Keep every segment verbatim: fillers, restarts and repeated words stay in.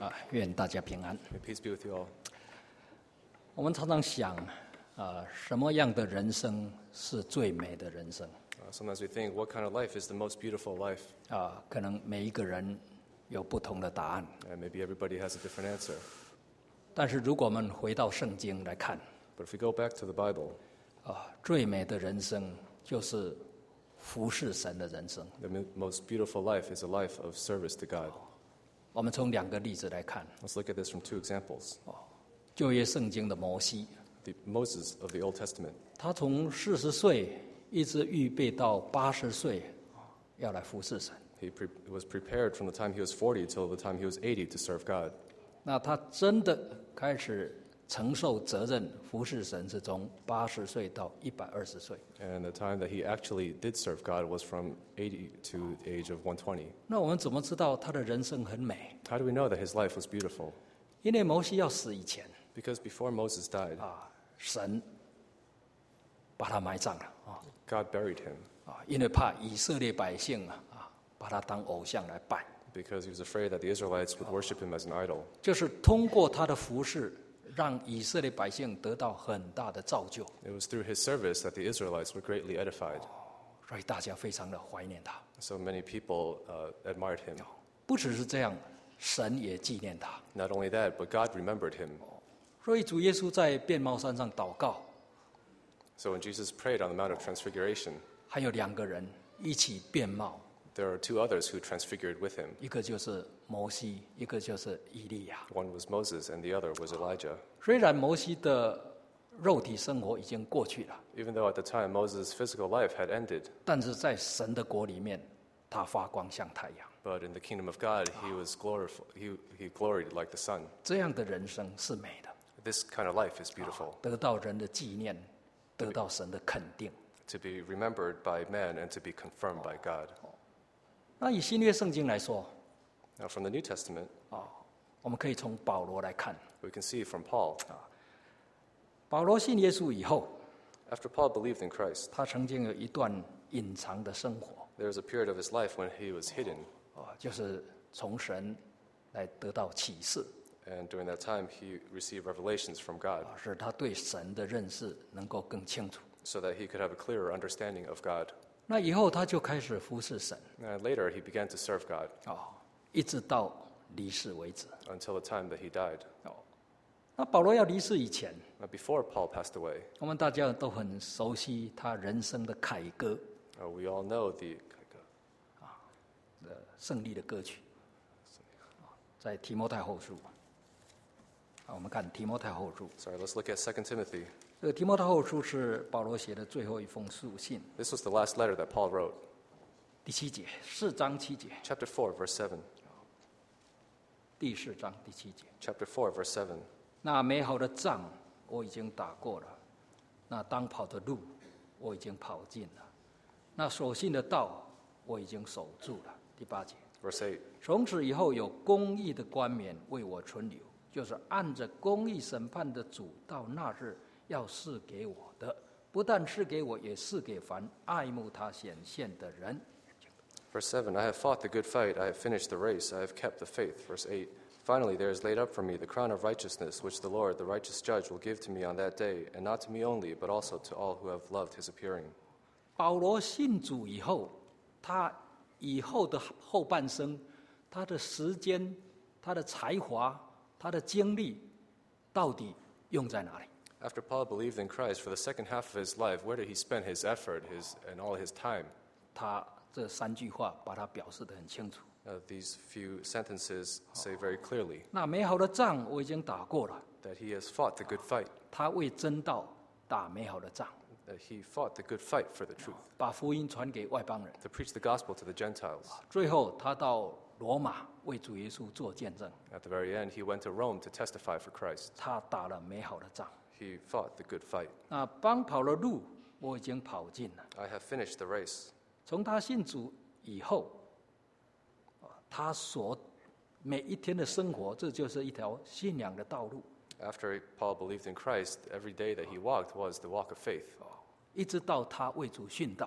啊，愿大家平安。 May peace be with you all. 我们常常想，啊，什么样的人生是最美的人生？ Uh, sometimes we think, what kind of life is the most beautiful life? 啊，可能每一个人有不同的答案。 And maybe everybody has a different answer. 但是如果我们回到圣经来看， But if we go back to the Bible, 啊，最美的人生就是服侍神的人生。 the mo- most beautiful life is a life of service to God. 我们从两个例子来看， Let's look at this from two examples. 旧约圣经的摩西， The Moses of the Old Testament. 他从四十岁一直预备到八十岁，要来服侍神。 He pre- was prepared from the time he was forty till the time he was eighty to serve God. 那他真的开始承受责任服侍神，是从八十岁到一百二十岁。 And the time that he actually did serve God was from eighty to the age of one hundred twenty. 那我们怎么知道他的人生很美？ How do we know that his life was beautiful? 因为摩西要死以前 Because before Moses died, 啊，神把他埋葬了啊 God buried him 啊，因为怕以色列百姓啊啊把他当偶像来拜， because he was afraid that the Israelites would worship him as an idol. 就是通过他的服侍，让以色列百姓得到很大的造就， It was through his service that the Israelites were greatly edified. 所以大家非常的怀念他。 So many people uh, admired him. 不只是这样，神也纪念他。 Not only that, but God remembered him. 所以主耶稣在变帽山上祷告， So when Jesus prayed on the Mount of Transfiguration, 还有两个人一起变帽， there are two others who transfigured with him. 一个就是摩西，一个就是以利亚。 One was Moses and the other was Elijah. 虽然摩西的肉体生活已经过去了， Even though at the time Moses' physical life had ended, 但是在神的国里面，他发光像太阳。 but in the kingdom of God, he was glorif- he, he gloried like the sun. 这样的人生是美的， This kind of life is beautiful, 得到人的纪念，得到神的肯定。 to be remembered by man and to be confirmed by God. 那以新约圣经来说， Now, from the New Testament, 我们可以从保罗来看， we can see from Paul. 保罗信耶稣以后， After Paul believed in Christ, 他曾经有一段隐藏的生活， there was a period of his life when he was hidden, 啊，就是从神来得到启示， and during that time he received revelations from God 啊，使他对神的认识能够更清楚。 so that he could have a clearer understanding of God. 那以后他就开始服侍神， And later he began to serve God 啊，一直到离世为止。 until the time that he died. 哦，那保罗要离世以前， Now, before Paul passed away, 我们大家都很熟悉他人生的凯歌， uh, we all know the 呃，胜利的歌曲，啊，在提摩太后书。啊，我们看提摩太后书， sorry, let's look at Second Timothy. 这个提摩太后书是保罗写的最后一封书信， This was the last letter that Paul wrote. 第七节，四章七节， Chapter four, verse seven. 第四章第七节。 Chapter four, verse seven. 那美好的仗我已经打过了，那当跑的路我已经跑尽了，那所信的道我已经守住了。第八节， Verse eight. 从此以后有公义的冠冕为我存留，就是按着公义审判的主到那日要赐给我的，不但赐给我，也赐给凡爱慕他显现的人。 Verse seven, I have fought the good fight, I have finished the race, I have kept the faith. Verse eight, finally there is laid up for me the crown of righteousness, which the Lord, the righteous judge, will give to me on that day, and not to me only, but also to all who have loved his appearing. 保罗信主以后，他以后的后半生，他的时间、他的才华、他的精力，到底用在哪里？ After Paul believed in Christ, for the second half of his life, where did he spend his effort his, and all his time? 他这三句话把它表示得很清楚。 Uh, these few sentences say very clearly 那美好的仗我已经打过了， that he has fought the good fight, 他为真道打美好的仗， that he fought the good fight for the truth, 把福音传给外邦人。 to preach the gospel to the Gentiles. 最后，他到罗马为主耶稣做见证， At the very end, he went to Rome to testify for Christ. 他打了美好的仗。 He fought the good fight. 那帮跑的路我已经跑尽了。 I have finished the race. 从他信主以后，啊他所每一天的生活，这就是一条信仰的道路， After Paul believed in Christ, every day that he walked was the walk of faith, 一直到他为主殉道。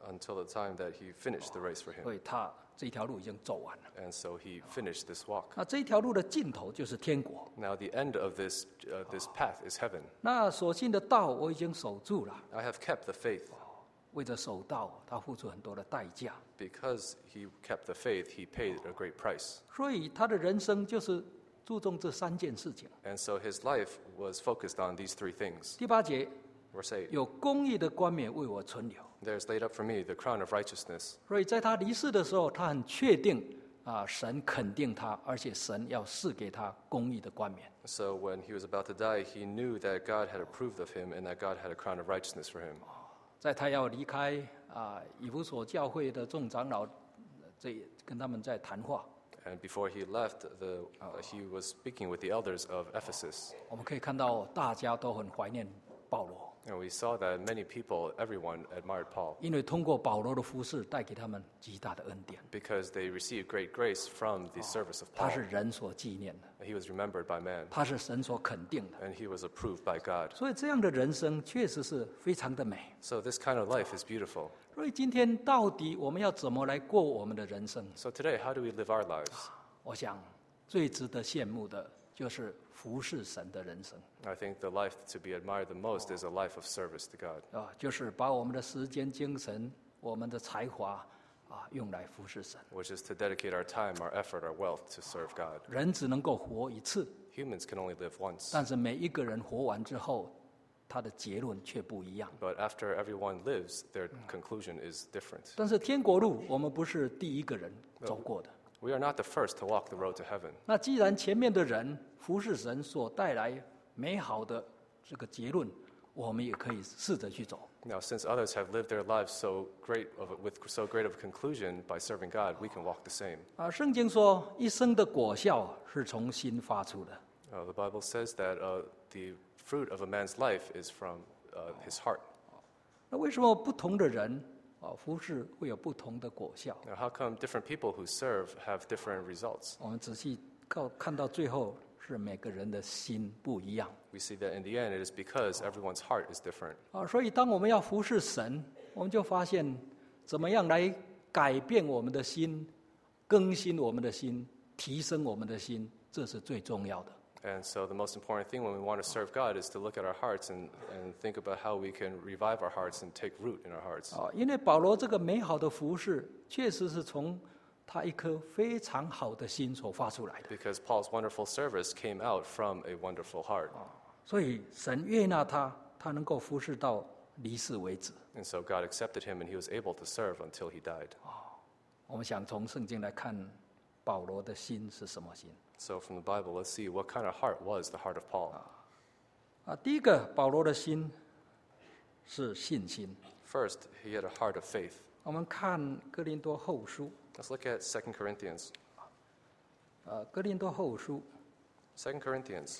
until the time that he finished the race for him. 所以他这条路已经走完了。 And so he finished this walk. 那这条路的尽头就是天国。 Now the end of this, uh, this path is heaven. 那所信的道我已经守住了， I have kept the faith. 为着守道，他付出很多的代价。 Because he kept the faith, he paid a great price. 所以他的人生就是注重这三件事情。 And so his life was focused on these three things. 第八节， Verse eight, 有公义的冠冕为我存留。 there's laid up for me the crown of righteousness. 所以在他离世的时候，他很确定啊，神肯定他，而且神要赐给他公义的冠冕。 So when he was about to die, he knew that God had approved of him and that God had a crown of righteousness for him. 在他要离开啊以弗所教会的众长老，这跟他们在谈话， And before he left, the, uh, he was speaking with the elders of Ephesus. 我们可以看到大家都很怀念保罗。 And we saw that many people, everyone admired Paul 因为通过保罗的服侍，带给他们极大的恩典， because they received great grace from the service of 他 Paul. 是人所纪念的， He was remembered by man 他是神所肯定的， and he was approved by God. 所以这样的人生确实是非常的美。 So this kind of life is beautiful. 所以今天到底我们要怎么来过我们的人生？ So today, how do we live our lives? 我想最值得羡慕的就是服侍神的人生 I think the life to be admired the most is a life of service to God. 啊，就是把我们的时间、精神、我们的才华啊用来服侍神。 Which is to dedicate our time, our effort, our wealth to serve God. 人只能够活一次， Humans can only live once. 但是每一个人活完之后，他的结论却不一样。 But after everyone lives, their conclusion is different. 但是天国路，我们不是第一个人走过的。 We are not the first to walk the road to heaven. 那既然前面的人服侍神所带来美好的这个结论，我们也可以试着去走。 Now, since others have lived their lives so great of, with so great of a conclusion by serving God, we can walk the same. 啊，圣经说，一生的果效是从心发出的。 Uh, the Bible says that uh, the fruit of a man's life is from uh, his heart. 那为什么不同的人啊服侍会有不同的果效？ Now, how come different people who serve have different results? 我们仔细看看到最后，是每个人的心不一样 We see that in the end, it is because everyone's heart is different. 啊。所以，当我们要服侍神，我们就发现怎么样来改变我们的心，更新我们的心，提升我们的心，这是最重要的。 And so, the most important thing when we want to serve God is to look at our hearts and, and think about how we can revive our hearts and take root in our hearts. 啊，因为保罗这个美好的服侍，确实是从他一颗非常好的心所发出来的。 Because Paul's wonderful service came out from a wonderful heart. 所以神悦纳他，他能够服侍到离世为止。 And so, God accepted him and he was able to serve until he died. 我们想从圣经来看，保罗的心是什么心？ So, from the Bible, let's see what kind of heart was the heart of Paul. 啊，第一个，保罗的心是信心。 First, he had a heart of faith. 我们看哥林多后书， Let's look at Second Corinthians. 呃，哥林多后书 Second Corinthians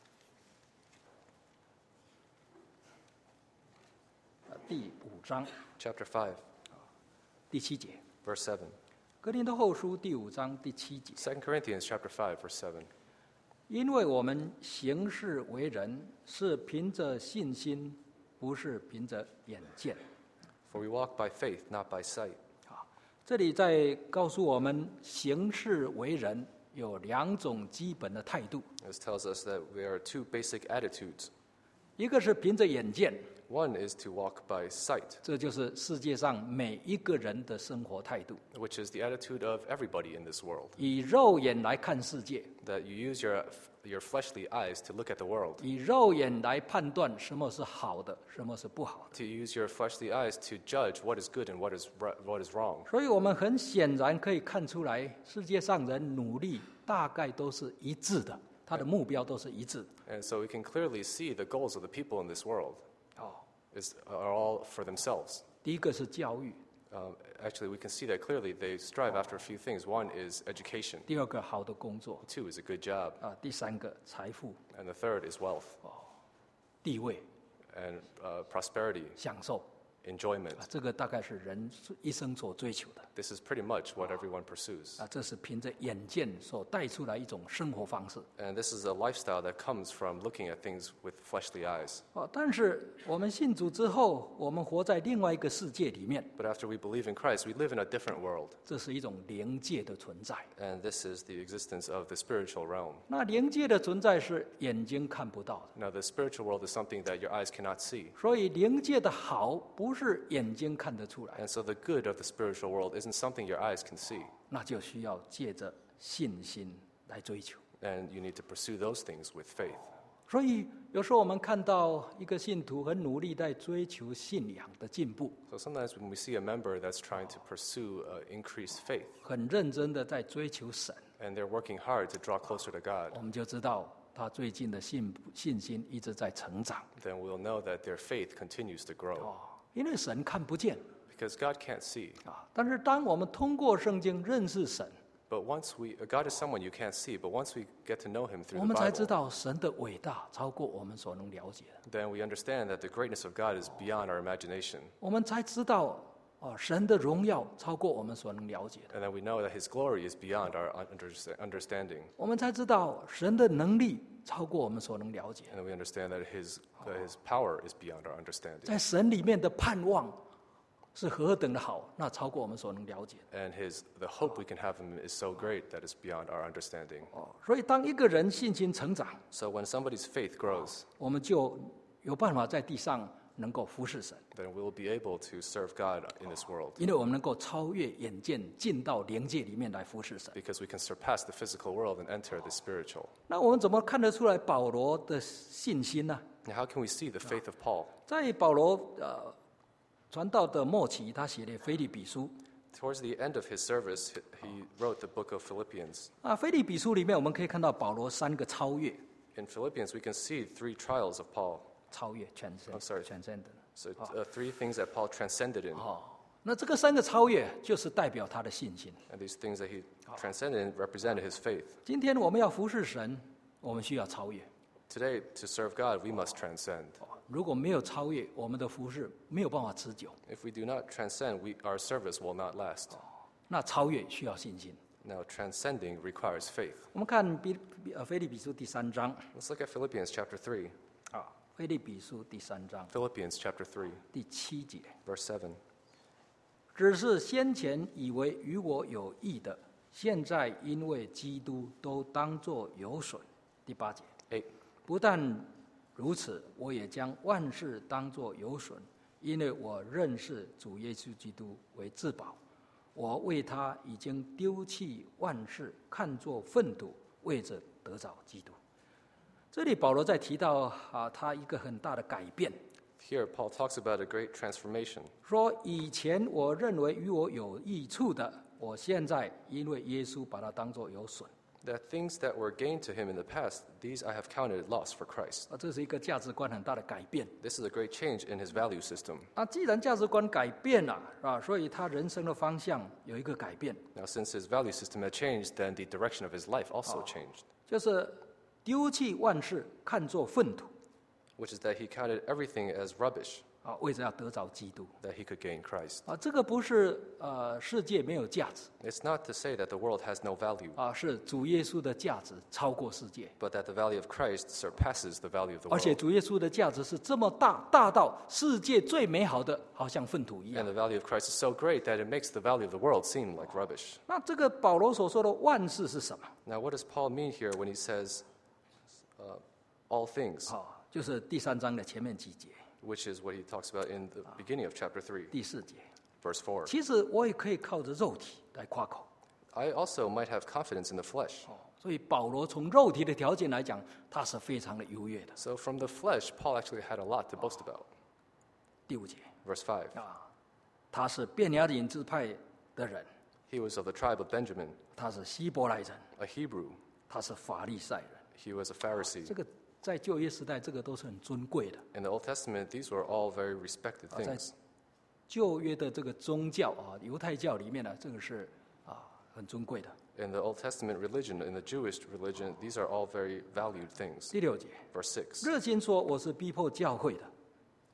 呃第五章 chapter five, 第七节。 verse seven. 哥林多后书第五章第七节， Second Corinthians chapter five, verse seven. 因为我们行事为人是凭着信心，不是凭着眼见。 For we walk by faith, not by sight. 这里在告诉我们，行事为人有两种基本的态度， This tells us that there are two basic attitudes. 一个是凭着眼见， One is to walk by sight, 这就是世界上每一个人的生活态度， which is the attitude of everybody in this world. 以肉眼来看世界， That you use your, your fleshly eyes to look at the world, 以肉眼来判断什么是好的，什么是不好的。 to use your fleshly eyes to judge what is good and what is, ri- what is wrong. 所以我们很显然可以看出来，世界上人努力大概都是一致的，他的目标都是一致的。 And so we can clearly see the goals of the people in this world 哦， is, are all for themselves. 第一个是教育， Um, actually, we can see that clearly. They strive after a few things. One is education. 第二个好的工作， Two is a good job. 啊，第三个财富、 And the third is wealth 地位、 and uh, prosperity, 享受。 enjoyment. 啊，这个大概是人一生所追求的 This is pretty much what everyone pursues. 啊，这是凭着眼见所带出来一种生活方式 And this is a lifestyle that comes from looking at things with fleshly eyes. 啊。但是我们信主之后，我们活在另外一个世界里面， But after we believe in Christ, we live in a different world. 这是一种灵界的存在。 And this is the existence of the spiritual realm. 那灵界的存在是眼睛看不到的， Now, the spiritual world is something that your eyes cannot see. 所以灵界的好不是眼睛看得出来， And so the good of the spiritual world isn't something your eyes can see. 那就需要借着信心来追求。 And you need to pursue those things with faith. 所以有时候我们看到一个信徒很努力在追求信仰的进步， So sometimes when we see a member that's trying to pursue uh, increased faith, 很认真的在追求神， and they're working hard to draw closer to God, 我们就知道他最近的信信心一直在成长 then we'll know that their faith continues to grow. 哦，因为神看不见 Because God can't see. 啊。但是当我们通过圣经认识神， But once we, uh, God is someone you can't see, but once we get to know Him 我 through the 们才知 Bible, 道神的伟大超过我们所能了解的， then we understand that the greatness of God is beyond our imagination. 我们才知道哦，神的荣耀超过我们所能了解的， And then we know that His glory is beyond our un- understa- understanding. 我们才知道神的能力超过我们所能了解的， And we understand that His, that His power is beyond our understanding. 在神里面的盼望是何等的好，那超过我们所能了解的。 And His, the hope we can have in Him is so great that it's beyond our understanding. 哦，所以当一个人信心成长， So when somebody's faith grows, 我们就有办法在地上能够服侍神， then we'll be able to serve God in this world 因为我们能够超越眼见，进到灵界里面来服侍神。 because we can surpass the physical world and enter the spiritual. 那我们怎么看得出来保罗的信心呢？ Now, how can we see the faith of Paul? 在保罗呃传道的末期，他写的《腓立比书》 Towards the end of his service, he- he wrote the book of Philippians. 啊，《腓立比书》里面我们可以看到保罗三个超越， In Philippians, we can see three trials of Paul. 超越全身 Oh, sorry. 全身的。 So, uh, three things that Paul transcended in. 哦，那这个三个超越就是代表他的信心。 And these things that he transcended in represented his faith. 今天我们要服侍神，我们需要超越。 Today, to serve God, we must transcend. 哦如果没有超越，我们的服侍没有办法持久。 If we do not transcend, we, our service will not last. 那超越需要信心。 Now, transcending requires faith. 我们看比比呃腓立比书第三章 Let's look at Philippians chapter three. 啊，腓立比书第三章 Philippians chapter three, 第七节， verse seven. 只是先前以为与我有益的，现在因为基督都当作有损。第八节， eight. 不但如此，我也将万事当作有损，因为我认识主耶稣基督为至宝。我为他已经丢弃万事，看作粪土，为着得着基督。这里保罗在提到啊，他一个很大的改变， Here, Paul talks about a great transformation. 说以前我认为与我有益处的，我现在因为耶稣把它当作有损。 That things that were gained to him in the past, these I have counted loss for Christ. 啊，这是一个价值观很大的改变。 This is a great change in his value system. 啊，既然价值观改变了，啊，所以他人生的方向有一个改变， Now, since his value system had changed, then the direction of his life also changed, 就是丢弃万事，看作粪土， which is that he counted everything as rubbish, 啊，为着要得着基督。 that he could gain Christ. 啊，这个不是呃世界没有价值， It's not to say that the world has no value, 啊，是主耶稣的价值超过世界， but that the value of Christ surpasses the value of the 而且 world. 主耶稣的价值是这么大，大到世界最美好的，好像粪土一 And 样。 the value of Christ is so great that it makes the value of the world seem like rubbish. 那这个保罗所说的万事是什么？ Now, what does Paul mean here when he says uh, all things, 啊，就是第三章的前面几节， which is what he talks about in the beginning of chapter three, 第四节。 verse four? 其实我也可以靠着肉体来夸口。 I also might have confidence in the flesh. 哦，所以保罗从肉体的条件来讲，他是非常的优越的。 So from the flesh, Paul actually had a lot to boast about. 第五节 Verse five, 啊，他是便雅悯支派的人， he was of the tribe of Benjamin, 他是希伯来人， a Hebrew. 他是法利赛人。 He was a Pharisee. 这个在旧约时代，这个都是很尊贵的。 In the Old Testament, these were all very respected 啊，在 things. 旧约的这个宗教啊，犹太教里面呢，这个是啊很尊贵的。 In the Old Testament religion, in the Jewish religion, these are all very valued things. 第六节， Verse six, 热心说我是逼迫教会的，哦，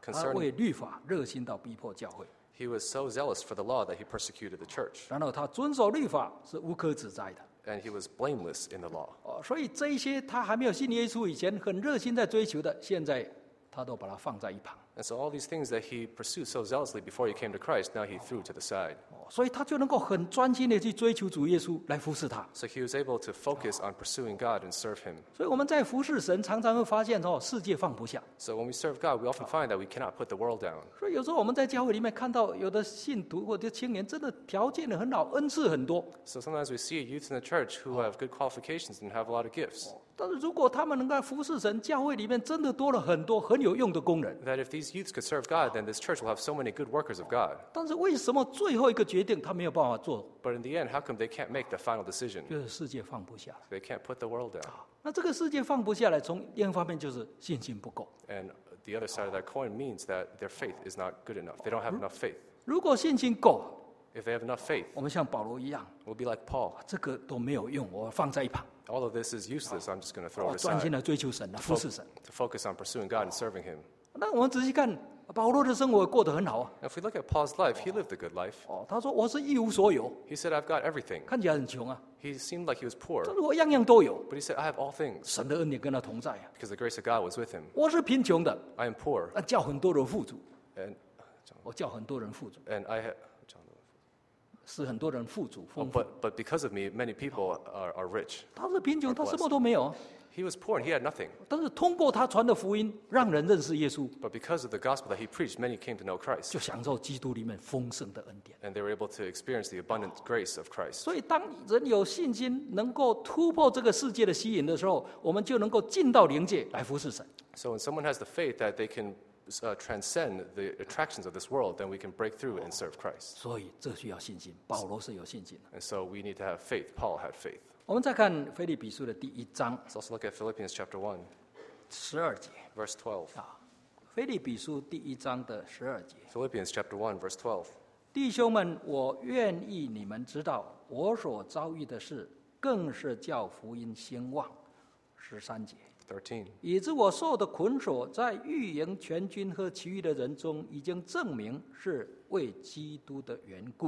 他 concerning 为律法热心到逼迫教会， he was so zealous for the law that he persecuted the church, 然后他遵守律法是无可指摘的。 and he was blameless in the law. 哦，所以这一些他还没有信耶稣以前很热心在追求的，现在他都把它放在一旁。 And so all these things that he pursued so zealously before he came to Christ, now he threw to the side. 哦，所以他就能够很专心的去追求主耶稣来服侍他。 So he was able to focus on pursuing God and serve him. 所以我们在服侍神，常常会发现哦，世界放不下。 So when we serve God, we often find that we cannot put the world down. 所以有时候我们在教会里面看到有的信徒或者青年，真的条件很好，恩赐很多。 So sometimes we see youth in the church who have good qualifications and have a lot of gifts. 但是如果他们能够服侍神，教会里面真的多了很多很有用的工人。 That if these youths could serve God, then this church will have so many good workers of God. 但是为什么最后一个决定他没有办法做？ But in the end, how come they can't make the final decision? 就是世界放不下。 They can't put the world down. 那这个世界放不下来，从另一方面就是信心不够。 And the other side of that coin means that their faith is not good enough. They don't have enough faith. 如果信心够， If they have enough faith, 我们像保罗一样， we'll be like Paul. 这个都没有用，我放在一旁， All of this is useless. I'm just going to throw 我 it 专心 aside 的追求神了，服侍神。 to focus on pursuing God and serving him. 那我们仔细看，保罗的生活过得很好啊。 Now, if we look at Paul's life, he lived a good life. 哦，他说我是一无所有， He said, I've got everything. 看起来很穷啊， He seemed like he was poor, 但是我样样都有， but he said, I have all things 神的恩典跟他同在啊。 because the grace of God was with him. 我是贫穷的， I am poor, 但叫很多人富足， and, 我叫很多人富足， and I have. 使很多人富足 Oh, 丰富。 but, but because of me, many people are, are rich. 他是贫穷，他什么都没有， He was poor and he had nothing. 但是通过他传的福音，让人认识耶稣， But because of the gospel that he preached, many came to know Christ. 就享受基督里面丰盛的恩典。 And they were able to experience the abundant grace of Christ. 所以，当人有信心，能够突破这个世界的吸引的时候，我们就能够进到灵界来服侍神。 So when someone has the faith that they can uh, transcend the attractions of this world, then we can break through and serve Christ. 所以，这需要信心。保罗是有信心的。 And so we need to have faith. Paul had faith. 我们再看腓立比书的第一章 Let's also look at Philippians chapter one, 十二节 verse twelve. 啊，腓立比书第一章的十二节。 Philippians chapter one, verse twelve. 弟兄们，我愿意你们知道，我所遭遇的事，更是叫福音兴旺。十三节， thirteen. 以致我受的捆锁，在御营全军和其余的人中，已经证明是为基督的缘故。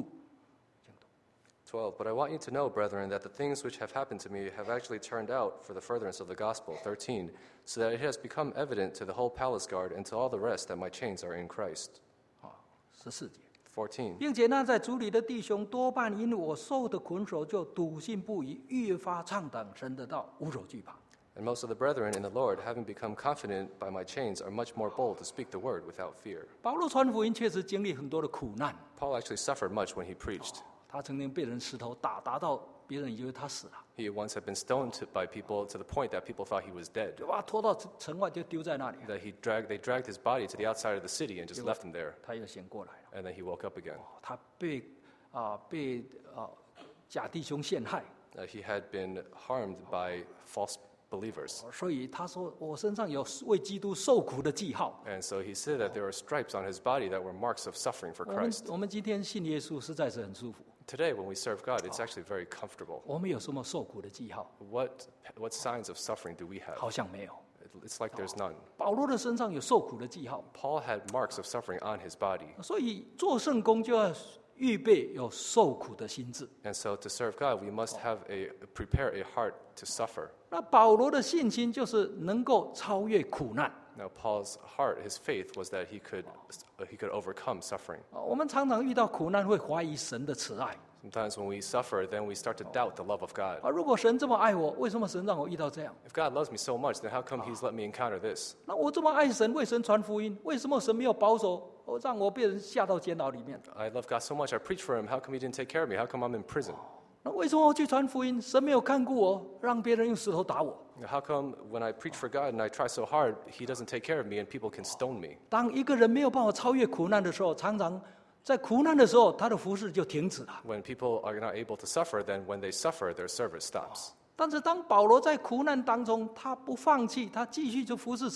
twelve. But I want you to know, brethren, that the things which have happened to me have actually turned out for the furtherance of the gospel. thirteen. So that it has become evident to the whole palace guard and to all the rest that my chains are in Christ. 啊，十四节， fourteen. 并且那在主里的弟兄，多半因我受的捆锁，就笃信不疑，越发畅谈神的道，无所惧怕。 And most of the brethren in the Lord, having become confident by my chains, are much more bold to speak the word without fear. 保罗传福音确实经历很多的苦难， Paul actually suffered much when he preached. 他曾经被人石头打，打到别人以为他死了， He once had been stoned to, by people to the point that people thought he was dead. 就把他拖到城外，就丢在那里。 That he dragged, they dragged his body to the outside of the city and just left him there. 他又醒过来了， And then he woke up again. 他被啊、被啊、假弟兄陷害， Uh, he had been harmed by false believers. 所以他说我身上有为基督受苦的记号。 And so he said that there were stripes on his body that were marks of suffering for 我们 Christ. 我们今天信耶稣实在是很舒服。 Today, when we serve God, it's actually very comfortable. 我们有什么受苦的记号？ What, what signs of suffering do we have? 好像没有。 It's like there's none. 保罗的身上有受苦的记号， Paul had marks of suffering on his body. 所以做圣工就要预备有受苦的心智。 And so to serve God, we must have a, prepare a heart to suffer. 那保罗的信心就是能够超越苦难。 Now, Paul's heart, his faith, was that he could, he could overcome suffering. 啊我们常常遇到苦难会怀疑神的慈爱 Sometimes when we suffer, then we start to doubt the love of God. 啊！如果神这么爱我，为什么神让我遇到这样？ If God loves me so much, then how come he's let me encounter this? 那我这么爱神，为神传福音，为什么神没有保守我，让我被人下到监牢里面？ I love God so much, I preach for him. How come he didn't take care of me? How come I'm in prison? 那为什么我去传福音，神没有看顾我，让别人用石头打我？ How come when I preach for God and I try so hard, he doesn't take care of me and people can stone me? 当一个人没有办法超越苦难的时候，常常在苦难的时候，他的服侍就停止了。 When people are not able to suffer, then when they suffer, their service stops. 但是当保罗在苦难当中，他不放弃，他继续就服侍神，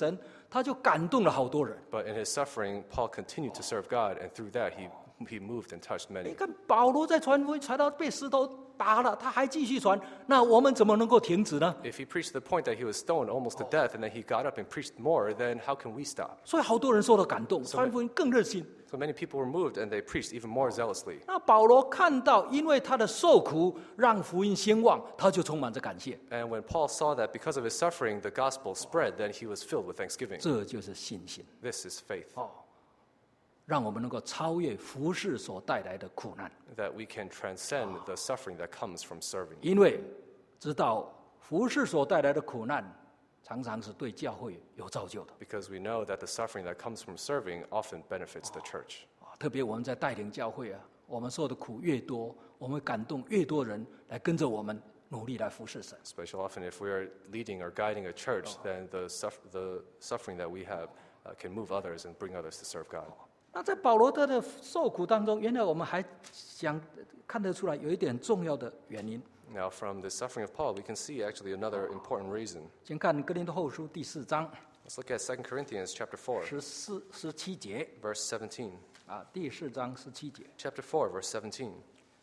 他就感动了好多人。 But in his suffering, Paul continued to serve God, and through that, he, he moved and touched 你 many. 看保罗在传福音传到被石头打了，他还继续传，那我们怎么能够停止呢？ If he preached to the point that he was stoned almost to death, and then he got up and preached more, then how can we stop? 所以好多人受到感动，传福音更热心。 So many people were moved, and they preached even more zealously. 那保罗看到，因为他的受苦让福音兴旺，他就充满着感谢。 And when Paul saw that because of his suffering, the gospel spread, then he was filled with thanksgiving. 这就是信心， This is faith, 让我们能够超越服事所带来的苦难。 that we can transcend the suffering that comes from serving. 因为知道服事所带来的苦难，常常是对教会有造就的。 Because we know that the suffering that comes from serving often benefits the church. 特别我们在带领教会啊，我们受的苦越多，我们感动越多人来跟着我们努力来服侍神。 Especially often if we are leading or guiding a church, then the, suff- the suffering that we have uh, can move others and bring others to serve God. 那在保罗他的受苦当中，原来我们还想看得出来有一点重要的原因。 Now, from the suffering of Paul, we can see actually another important reason. 先看哥林多后书第四章 Let's look at Second Corinthians chapter four, 十四、十七节 verse seventeen. 啊，第四章十七节。 Chapter four, verse seventeen.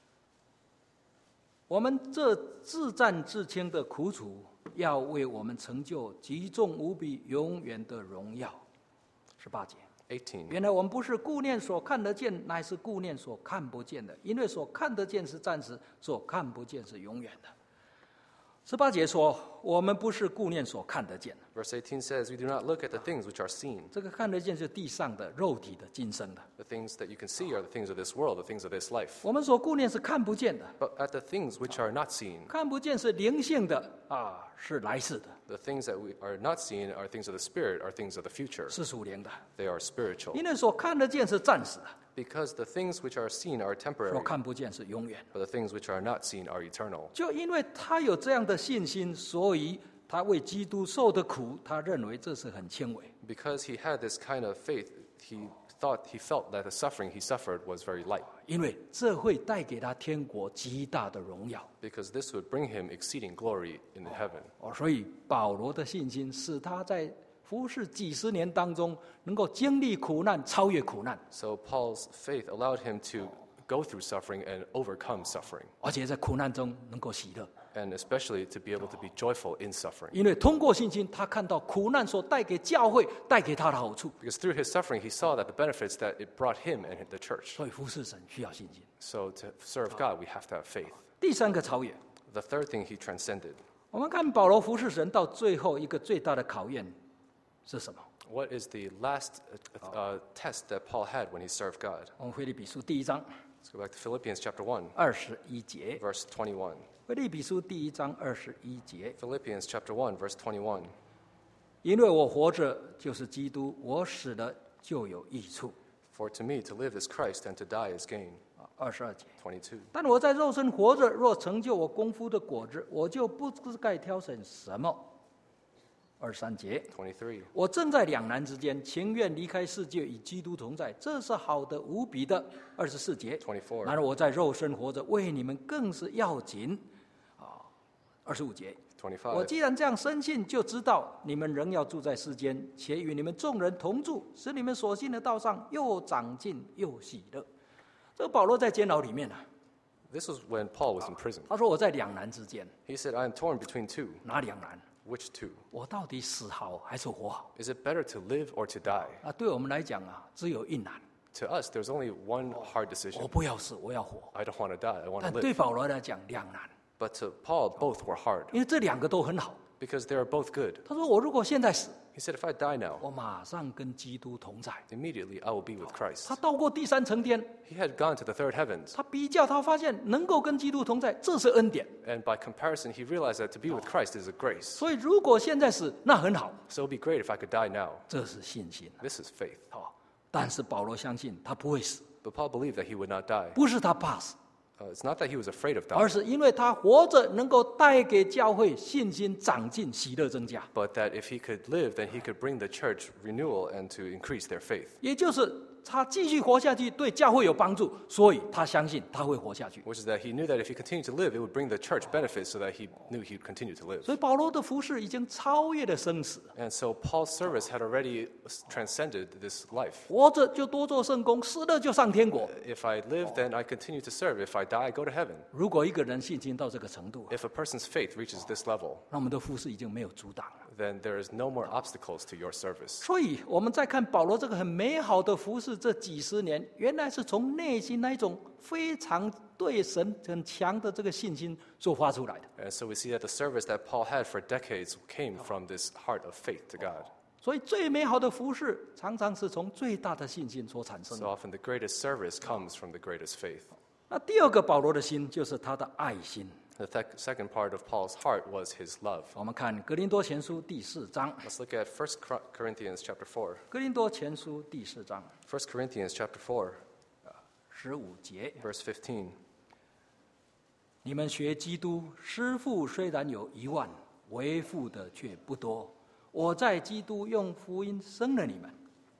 我们这自战自轻的苦楚，要为我们成就极重无比、永远的荣耀。十八节。 eighteen. 原来我们不是顾念所看得见，乃是顾念所看不见的。因为所看得见是暂时，所看不见是永远的。十八节说，我们不是顾念所看得见的。 Verse eighteen says, We do not look at the things which are seen. 这个看得见是地上的、肉体的、今生的。 The things that you can see are the things of this world, the things of this life. 我们所顾念是看不见的， But at the things which are not seen, 看不见是灵性的啊，是来世的， the things that we are not seen are things of the Spirit, are things of the future. 是属灵的。 They are spiritual. 因为所看得见是暂时的， Because the things which are seen are 所 temporary, 看不见是永远的。 but the things which are not seen are eternal. 就因为他有这样的信心，所以他为基督受的苦，他认为这是很轻微。 Because he had this kind of faith, he thought he felt that the suffering he suffered was very light. 因为这会带给他天国极大的荣耀。 Because this would bring him exceeding glory in heaven. 哦，所以保罗的信心使他在服侍几十年当中，能够经历苦难，超越苦难， So Paul's faith allowed him to go through suffering and overcome suffering, 而且在苦难中能够喜乐。 and especially to be able to be joyful in suffering. 因为通过信心，他看到苦难所带给教会、带给他的好处， Because through his suffering, he saw that the benefits that it brought him and the church. 所以服侍神需要信心。 So to serve God, we have to have faith. 第三个超越， The third thing he transcended. 我们看保罗服侍神到最后一个最大的考验是什么？ What is the last uh, uh, test that Paul had when he served God? 我们腓立比书第一章 Let's go back to Philippians chapter one, 二十一节， verse twenty-one. 腓立比书第一章二十一节， Philippians chapter one, verse twenty-one. 因为我活着就是基督，我死了就有益处。 For to me to live is Christ, and to die is gain. 啊，二十二节。 twenty-two. 但我在肉身活着，若成就我功夫的果子，我就不知该挑选什么。二十三节， twenty-three. 我正在两难之间，情愿离开世界，与基督同在，这是好的无比的。二十四节， twenty-four. 然而我在肉身活着，为你们更是要紧。啊，二十五节，我 twenty-five. 既然这样深信，就知道你们仍要住在世间，且与你们众人同住，使你们所信的道上又长进又喜乐。这个保罗在监牢里面啊， This was when Paul was in prison. 他说我在两难之间， He said, I am torn between two. 哪两难？ Which two? 我到底死好还是活好？ Is it better to live or to die? 啊，对我们来讲啊，只有一难， To us, there's only one hard decision. 我不要死，我要活。 I don't want to die, I want 但 to 对 live. 保罗来讲，两难， But to Paul, both were hard 因为这两个都很好。 because they are both good. 他说我如果现在死， He said, If I die now, 我马上跟基督同在。 immediately I will be with Christ. 他到过第三层天， He had gone to the third heavens, 他比较，他发现能够跟基督同在，这是恩典。 and by comparison, he realized that to be with Christ is a grace. 所以如果现在死，那很好， So it would be great if I could die now. 这是信心。 This is faith. 好，但是保罗相信他不会死， But Paul believed that he would not die. 不是他怕死， Uh, it's not that he was afraid of 而 dying, 是因为他活着能够带给教会信心长进、喜乐增加。 but that if he could live, then he could bring the church renewal and to increase their faith. 也就是他继续活下去对教会有帮助，所以他相信他会活下去。 Which is that he knew that if he continued to live, it would bring the church benefits, so that he knew he'd continue to live. 所以保罗的服事已经超越了生死， And so Paul's service had already transcended this life. 活着就多做圣工，死了就上天国。 If I live, then I continue to serve. If I die, I go to heaven. 如果一个人信心到这个程度， If a person's faith reaches this level, 那我们的服事已经没有阻挡了。 then there is no more obstacles to your service. 所以我们再看保罗这个很美好的服事，这几十年，原来是从内心那一种非常对神很强的这个信心所发出来的。 And so we see that the service that Paul had for decades came from this heart of faith to God. 所以最美好的服事，常常是从最大的信心所产生 So 的。 often the greatest service comes from the greatest faith. 那第二个保罗的心，就是他的爱心。 The th- second part of Paul's heart was his love. 我们看哥林多前书第四章， Let's look at First Corinthians chapter four. 哥林多前书第四章 First Corinthians chapter four, 十五节。 verse fifteen. 你们学基督，师傅虽然有一万，为父的却不多。我在基督用福音生了你们。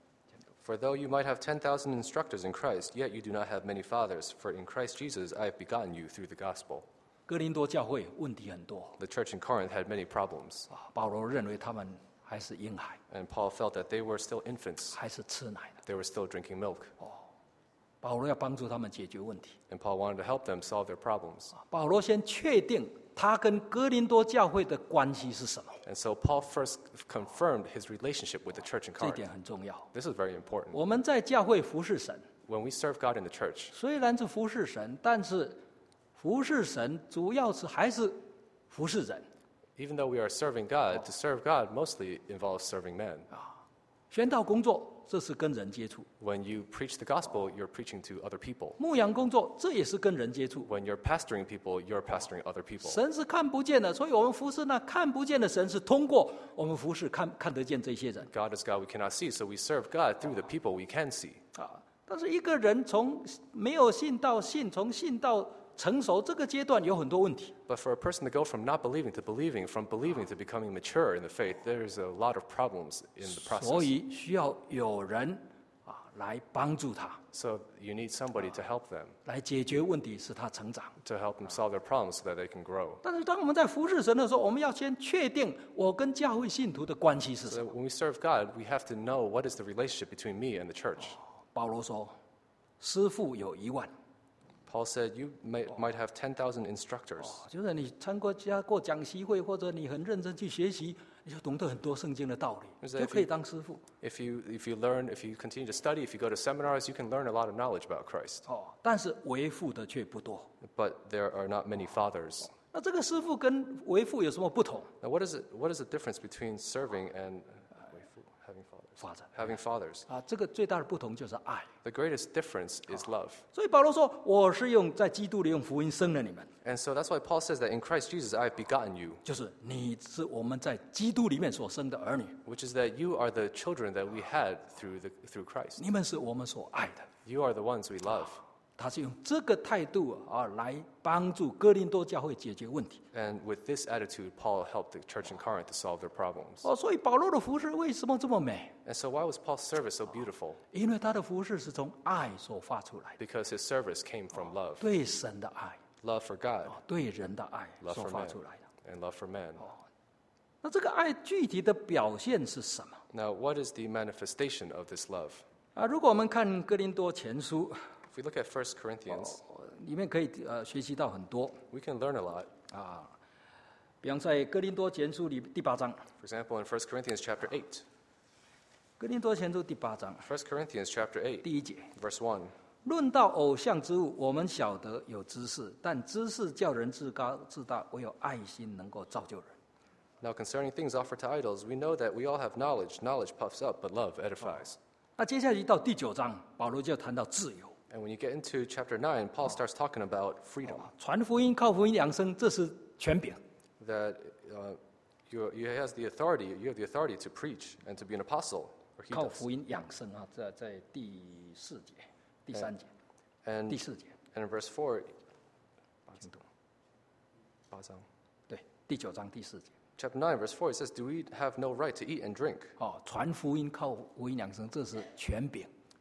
For though you might have ten thousand instructors in Christ, yet you do not have many fathers. For in Christ Jesus I have begotten you through the gospel. 哥林多教会问题很多 The church in Corinth had many problems, 啊，保罗认为他们还是婴孩， and Paul felt that they were still infants. 还是吃奶的。 They were still drinking milk. 保罗要帮助他们解决问题。 And Paul wanted to help them solve their problems. 保罗先确定他跟哥林多教会的关系是什么， And so Paul first confirmed his relationship with the church in 这一 Corinth. 点很重要。 This is very important. 我们在教会服侍神， When we serve God in the church, 虽然是服侍神，但是服侍神主要是还是服侍人。 even though we are serving God, to serve God mostly involves serving men. 宣道工作，这是跟人接触； When you preach the gospel, you're preaching to other people. 牧养工作，这也是跟人接触。 When you're pastoring people, you're pastoring other people. 神是看不见的，所以我们服侍那看不见的神，是通过我们服侍看看得见这些人 God is God we cannot see, so we serve God through the people we can see. 啊。但是一个人从没有信到信，从信到成熟这个阶段有很多问题。 But for a person to go from not believing to believing, from believing to becoming mature in the faith, there's a lot of problems in the 所 process. 以需要有人啊来帮助他， So you need somebody to help them, 来解决问题，使他成长。 to help them solve their problems so that they can grow. 但是当我们在服侍神的时候，我们要先确定我跟教会信徒的关系是什 So 么。 when we serve God, we have to know what is the relationship between me and the church. 保罗说：“师傅有一万， Paul said, you may, might have ten thousand instructors. 就是你参过加过讲习会，或者你很认真去学习，你就懂得很多圣经的道理， Is that 就 if 可以 you- 当师傅。 If you, if you learn, if you continue to study, if you go to seminars, you can learn a lot of knowledge about Christ. 哦，但是为父的却不多。 But there are not many fathers. 那这个师傅跟为父有什么不同？ Now, what is, it, what is the difference between serving and uh, wait, having fathers? 发展 Having fathers. 啊，这个最大的不同就是爱。 The greatest difference is love. 所以保罗说：“我是用在基督里用福音生了你们， And so that's why Paul says that in Christ Jesus I have begotten you, 就是你是我们在基督里面所生的儿女， which is that you are the children that we had through, the, through Christ. 你们是我们所爱的。” You are the ones we love. 他是用这个态度啊来帮助哥林多教会解决问题。 And with this attitude, Paul helped the church in Corinth to solve their problems. 哦，所以保罗的服饰为什么这么美？ And so why was Paul's service so beautiful? 因为他的服饰是从爱所发出来的， Because his service came from love. 对神的爱， Love for God, 对人的爱 love 所 for 发 man, 出来的。 and love for man. 那这个爱具体的表现是什么 Now, what is the manifestation of this love? 啊？如果我们看哥林多前书， If we look at First Corinthians, 里面可以呃学习到很多 we can learn a lot. 啊。比方在哥林多前书里第八章， For example, in First Corinthians chapter eight, 哥林多前书第八章 First Corinthians chapter eight, 第一节。 verse one. 论到偶像之物，我们晓得有知识，但知识叫人自高自大，唯有爱心能够造就人。 Now, concerning things offered to idols, we know that we all have knowledge. Knowledge puffs up, but love edifies. 那接下来到第九章，保罗就谈到自由， And when you get into chapter nine, Paul starts talking about freedom. 传福音靠福音养生，这是权柄。 That uh, you, you has the authority, you have the authority to preach and to be an apostle, or he 靠 does. 福音养生啊，在在第四节、第三节、 And, 第四节， and in verse four, 请读。 八章对，第九章第四节。 chapter nine, verse four, it says, "Do we have no right to eat and drink?" 哦，传福音靠福音养生，这是权柄。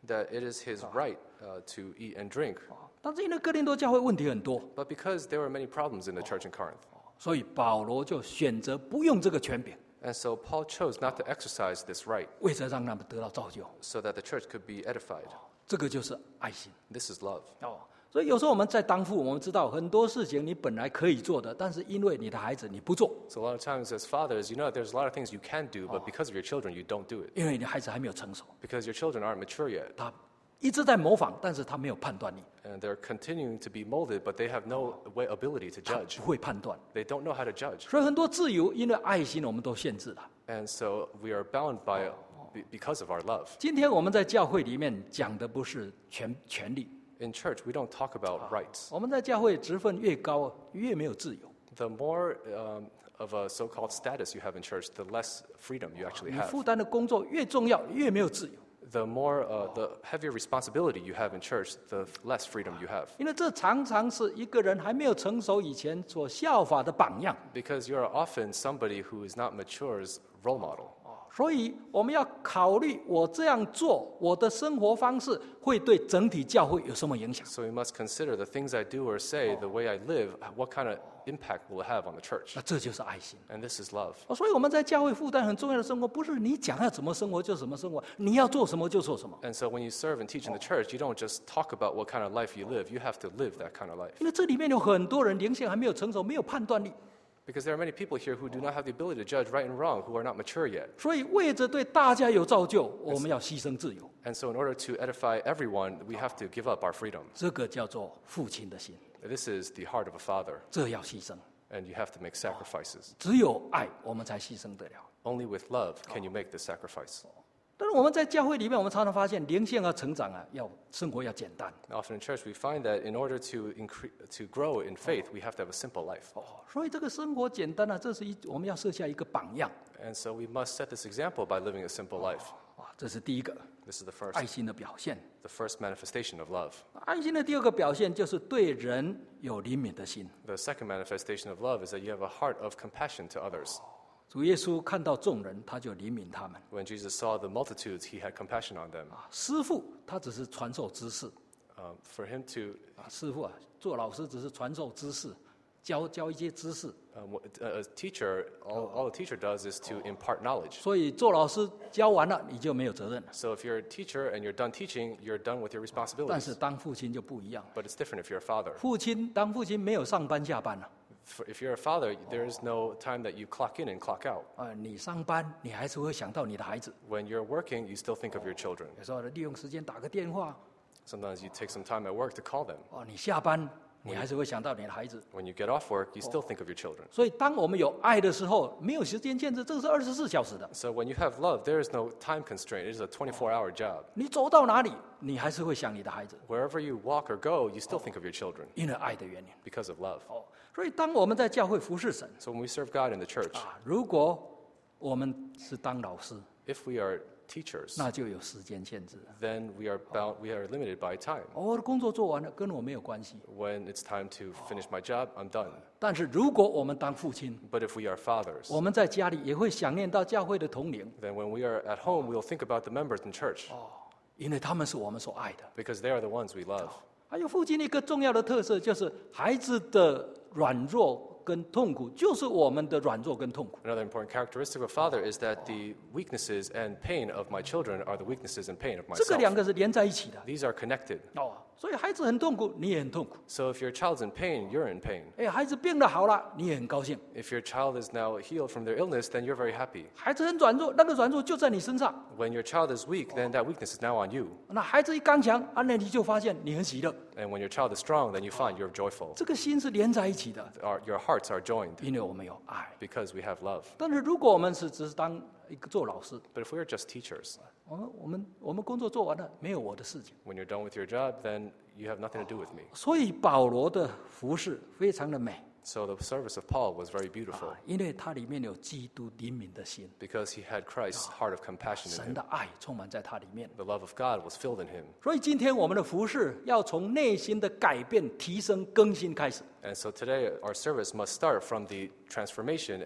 that it is his right uh, to eat and drink. 但是因为哥林多教会问题很多， But because there were many problems in the church in Corinth, 所以保罗就选择不用这个权柄， and so Paul chose not to exercise this right 为着让他们得到造就。 so that the church could be edified. 这个就是爱心 This is love. 哦。所以有时候我们在当父，我们知道很多事情你本来可以做的，但是因为你的孩子你不做， So a lot of times as fathers, you know, there's a lot of things you can do, but because of your children, you don't do it. 因为你的孩子还没有成熟， Because your children aren't mature yet, 他一直在模仿，但是他没有判断力， and they're continuing to be molded, but they have no way, ability to 他 judge. 不会判断。 They don't know how to judge. 所以很多自由因为爱心我们都限制了。 And so we are bound by be- because of our love. 今天我们在教会里面讲的不是权权利， In church, we don't talk about rights. 我们在教会职分越高，越没有自由。 The more um, of a so-called status you have in church, the less freedom you actually 你 have. 负担的工作越重要，越没有自由。 The more, uh, the heavier responsibility you have in church, the less freedom you have. 因为这常常是一个人还没有成熟以前所效法的榜样。 Because you are often somebody who is not mature's role model. 所以我们要考虑，我这样做，我的生活方式会对整体教会有什么影响？ So we must consider the things I do or say, the way I live, what kind of impact will it have on the church? 那这就是爱心。 And this is love. 所以我们在教会负担很重要的生活，不是你讲要怎么生活就怎么生活，你要做什么就做什么。 And so when you serve and teach in the church, you don't just talk about what kind of life you live, you have to live that kind of life. 因为这里面有很多人灵性还没有成熟，没有判断力， Because there are many people here who do not have the ability to judge right and wrong, who are not mature yet. 所以为着对大家有造就，我们要牺牲自由。 And so in order to edify everyone, we have to give up our freedom. 这个叫做父亲的心， This is the heart of a father, 这要牺牲。 and you have to make sacrifices. 只有爱，我们才牺牲得了。 Only with love can you make the sacrifice. 但是我们在教会里面，我们常常发现灵性要成长啊，要生活要简单。 Often in church, we find that in order to incre- to grow in faith, we have to have a simple life. 哦，所以这个生活简单啊，这是一我们要设下一个榜样 And so we must set this example by living a simple life. 啊，这是第一个 This is the first, 爱心的表现。 the first manifestation of love. 爱心的第二个表现就是对人有怜悯的心。 The second manifestation of love is that you have a heart of compassion to others. 主耶稣看到众人，他就怜悯他们。 When Jesus saw the multitudes, he had compassion on them. 啊，师傅他只是传授知识 Um, for him to, 啊，师傅啊，做老师只是传授知识，教教一些知识。 um, what- a a teacher, all, all a teacher does is to impart knowledge. 所以做老师教完了，你就没有责任了。 So if you're a teacher and you're done teaching, you're done with your 但是 responsibilities. 当父亲就不一样， But it's different if you're a father. 父亲当父亲没有上班下班了。 For, if you're a father, there is no time that you clock in and clock out. 啊，你上班，你还是会想到你的孩子。 When you're working, you still think of your children. 有时候利用时间打个电话。 Sometimes you take some time at work to call them. 哦，你下班，你还是会想到你的孩子。 When you get off work, you still think of your children. 所以，当我们有爱的时候，没有时间限制，这个是二十四小时的。 So when you have love, there is no time constraint. It is a twenty-four hour job. 你走到哪里，你还是会想你的孩子， Wherever you walk or go, you still think of your children 因为爱的原因。 because of love. 哦，所以当我们在教会服侍神 So when we serve God in the church, 啊，如果我们是当老师， if we are teachers, 那就有时间限制了。 then we are bound, we are limited by time. 哦我的工作做完了，跟我没有关系。 When it's time to finish my job, I'm done. 但是如果我们当父亲， But if we are fathers, 我们在家里也会想念到教会的同龄， then when we are at home, we'll think about the members in church 因为他们是我们所爱的。 because they are the ones we love. 还有父亲一个重要的特色，就是孩子的软弱跟痛苦，就是我们的软弱跟痛苦。 Another important characteristic of a father is that the weaknesses and pain of my children are the weaknesses and pain of 这个两 myself. 个是连在一起的 These are connected. 哦，所以孩子很痛苦，你也很痛苦。 So if your child's in pain, you're in pain. 哎，孩子病了好了，你也很高兴。 If your child is now healed from their illness, then you're very happy. 孩子很软弱，那个软弱就在你身上。 When your child is weak, then that weakness is now on you. 那孩子一刚强，啊，那你就发现你很喜乐。 And when your child is strong, then you find you're joyful. 这个心是连在一起的， Our, your hearts are joined 因为我们有爱。 because we have love. 但是如果我们是只是当一个做老师， But if we are just teachers, 我们我们我们工作做完了，没有我的事情。 when you're done with your job, then you have nothing to do with me. 所以保罗的服饰非常的美。 So the service of Paul was very beautiful 啊，因为它里面有基督怜悯的心， because he had Christ's heart of compassion in 神 him. 的爱充满在它里面。 The love of God was filled in him. 所以今天我们的服饰要从内心的改变、提升、更新开始。 And so today, our service must start from the transformation and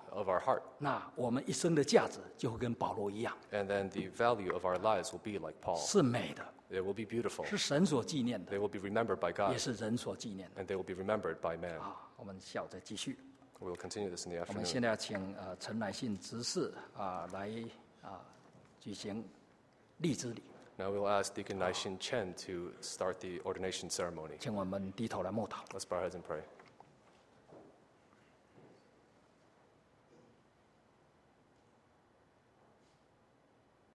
of our heart. 那我们一生的价值就会跟保罗一样， And then the value of our lives will be like Paul. 是美的， It will be beautiful. 是神所纪念的， They will be remembered by 也 God, 是人所纪念的。 and they will be remembered by man. 啊，我们下午再继续。 We will continue this in the 我们 afternoon. 现在要请呃陈乃信执事啊来啊举行立之礼， Now we will ask Deacon Naishin Chen to start the ordination ceremony. 请我们低头来默祷。 Let's bow our heads and pray.